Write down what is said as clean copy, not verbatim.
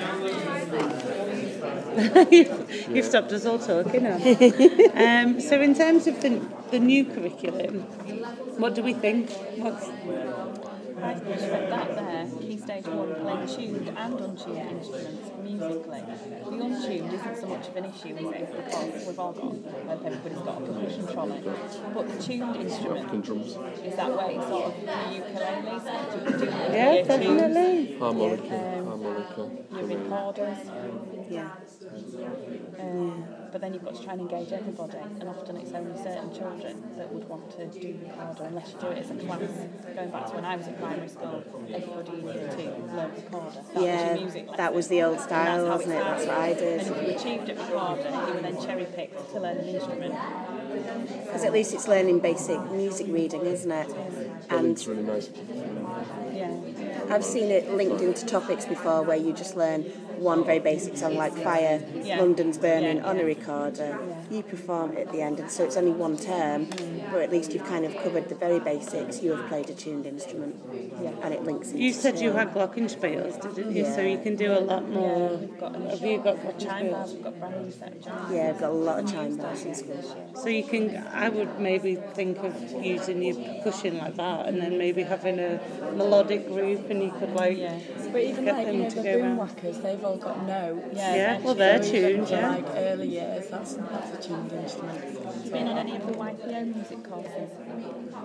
You've stopped us all talking now. So in terms of the new curriculum, what do we think? I think that there, Key Stage 1, playing tuned and untuned instruments musically. The untuned isn't so much of an issue, is it? Because we've all got, everybody's got a percussion trolley. But the tuned instrument is that way, sort of the ukulele, so you can do Yeah, definitely. tunes, Harmonica. your recorders. Yeah. But then you've got to try and engage everybody, and often it's only certain children that would want to do recorder unless you do it as a class. Going back to when I was at primary school, everybody in year 2 learned recorder. That was your music lesson. That was the old style, wasn't it? That's what I did. And if you achieved at recorder, you were then cherry-picked to learn an instrument. Because at least it's learning basic music reading, isn't it? And It's really nice. Yeah. I've seen it linked into topics before where you just learn one very basic song like Fire, London's Burning on a recorder. You perform it at the end, and so it's only one term, but at least you've kind of covered the very basics. You have played a tuned instrument, and it links into You said you had glockenspiels, didn't you? Yeah. So you can do a lot more. We've got Have you got chime bars, glockenspiels? we've got a brand new set of chime bars. Yeah, I've got a lot of chime bars in school. So you can, I would maybe think of using your percussion like that, and then maybe having a melodic group, and you could like But even get like, them you know, to the go boom around. whackers, they've all got notes. Yeah, well they're tuned, For yeah. like early years, that's a tuned instrument. Have you been on any of the YPO music courses?